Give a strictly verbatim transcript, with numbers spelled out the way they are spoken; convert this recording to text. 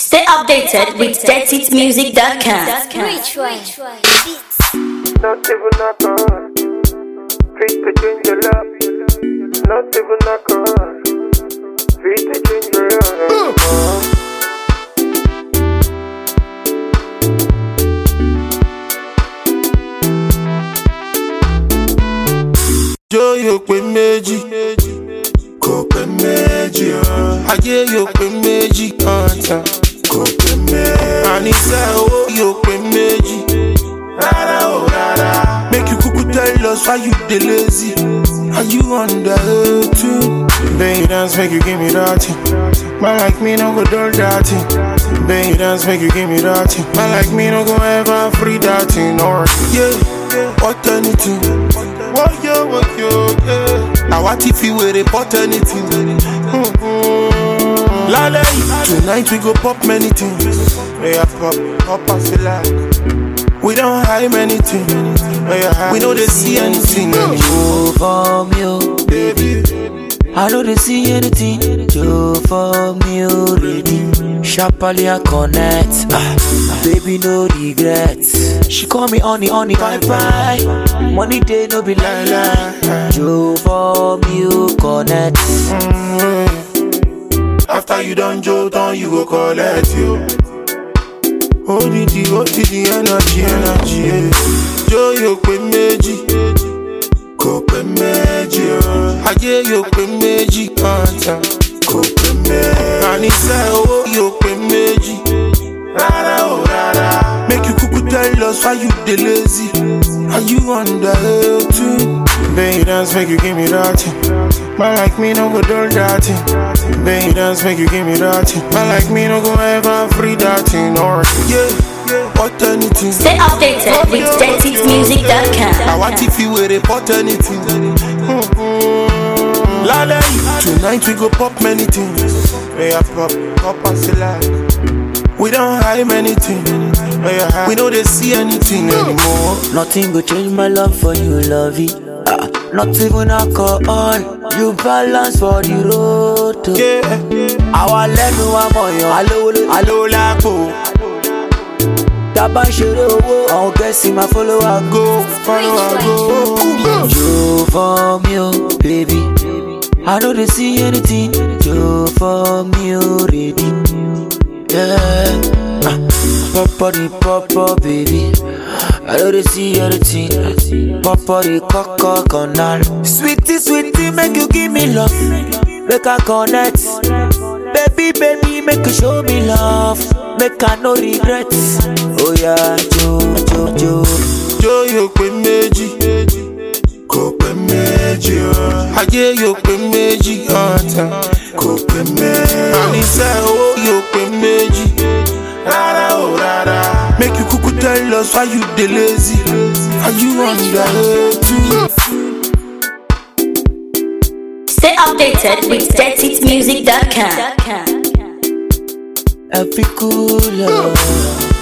Stay updated with dead seats music dot com. Which one? Not even a call. Free to change your love. Not even a call. Free to change your love. Yo pe méjì, kò pé méjì o. Ayé yo pe méjì ọ̀tá, kò pé méjì. Àníṣe owó yo pe méjì, rárá o rárá. Make you kuku tell us why you dey lazy, and you under too. Baby dance make you give me that thing. Man like me no go do that thing. Baby dance make you give me that thing. Man like me no go ever free that thing. Or yeah, what anything. What yo, what yo, yeah. Now what if you were report anything? Mm-hmm. Lale, tonight we go pop many things. Yeah, pop, pop us like. We don't hide many things. Yeah, we know they see anything. Joe for me, oh, baby. I know they see anything. Joe for me, oh, ready. Sharply I connect. Ah, baby, no regrets. She call me honey, honey, bye bye. Money day no be lie lie. Joe for me, oh, connect. Mm-hmm. After you done Joe, done you go collect you. O D D, O D D, energy, energy. Yeah. Joe yo pe méjì, kò pé méjì o. Ayé yo pe méjì ọ̀tá, kò pé méjì. Àníṣe owó yo pe méjì, rárá o rárá. Make you kuku tell us why you dey lazy, and you under too. Baby dance make you give me that thing. Man like me no go do that thing. Baby dance make you give me that thing. Man like me no go ever free that thing. Or yeah, what anything. Stay updated with dead seats music dot com. Now what if you were report anything? Mm-hmm. Lale, tonight we go pop many things. Yeah, pop, pop us like. We don't hide many things. Yeah, we know they see anything anymore. Nothing go change my love for you, lovey. Ah, not even alcohol. You balance for the road. Oh. Yeah, our lẹ́nu wa mọ̀yàn. Alo, alo lápò. Taba ṣeré owó, àwọn gẹ̀ẹ́sì máa follow wa go, follow wa go. Joe for me, oh, baby. I know they see anything. Joe for me, oh, ready. Yeah, ah, pop the pop baby. I know they see anything. Pop the coco canal. Sweetie, sweetie, make you give me love. Make I connect. Baby, baby, make you show me love. Make I no regrets. Oh yeah, Joe, Joe, Joe. Joe yo pe méjì, kò pé méjì o. Ayé yo pe méjì ọ̀tá, kò pé méjì. Àníṣe owó yo pe méjì, rárá o rárá. Make you kuku tell us why you dey lazy, and you under too. Stay updated with dead seats music dot com. Every cool love.